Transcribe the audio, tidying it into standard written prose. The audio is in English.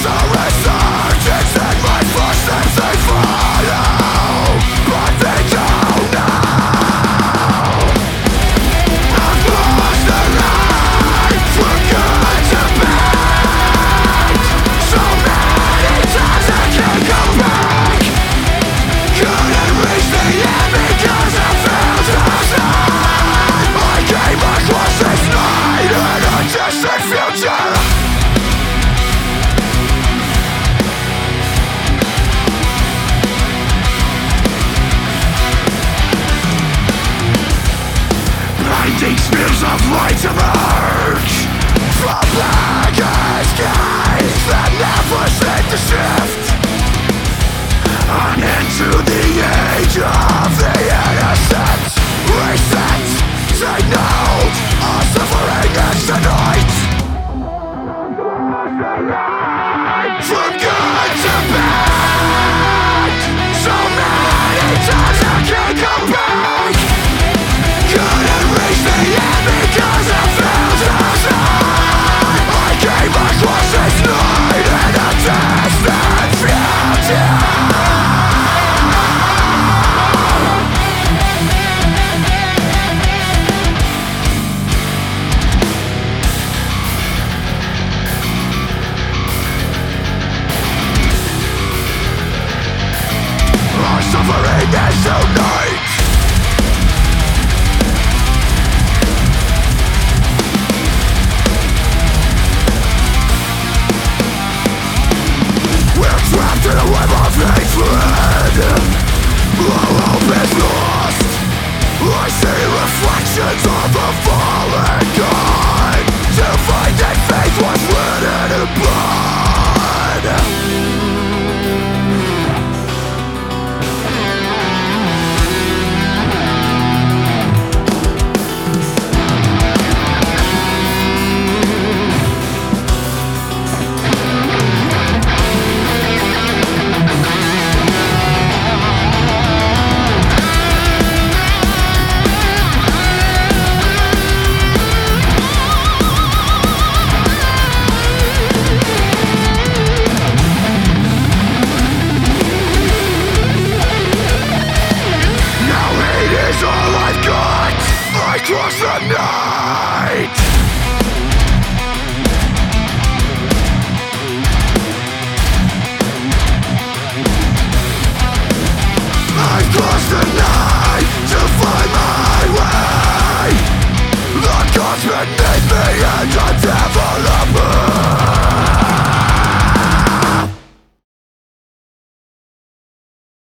Blinding spears of light emerge from blackened skies that never seem to shift on into the age of the innocent. Reset, take note, our suffering is tonight. From good to bad, so many times I can't come back. Couldn't reach the end because I felt outside. I came across this night in a distant future. Our suffering is tonight. Trapped in a web of hatred, all hope is lost. I see reflections of the fallen God. To find that faith was written in blood.